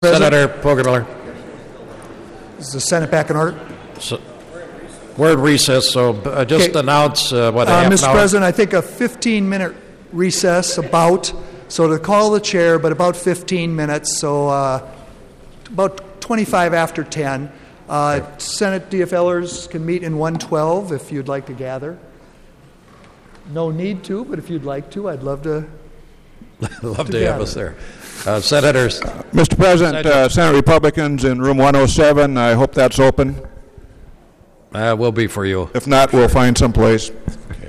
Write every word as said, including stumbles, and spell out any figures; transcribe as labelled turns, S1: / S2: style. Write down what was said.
S1: Senator Poggenmiller.
S2: Is the Senate back in order?
S1: So, we're at recess, so uh, just
S2: Okay.
S1: announce uh, what a
S2: Uh,
S1: half an
S2: Mister
S1: hour.
S2: President, I think a fifteen-minute recess about, so to call the chair, but about fifteen minutes, so uh, about twenty-five after ten. Uh, Senate D F Lers can meet in one twelve if you'd like to gather. No need to, but if you'd like to, I'd love to.
S1: Love to,
S2: to
S1: have
S2: gather.
S1: us there. Uh, Senators,
S3: Mister President, uh, Senate Republicans in room one oh seven, I hope that's open.
S1: uh, will be for you.
S3: If not, we'll find some place.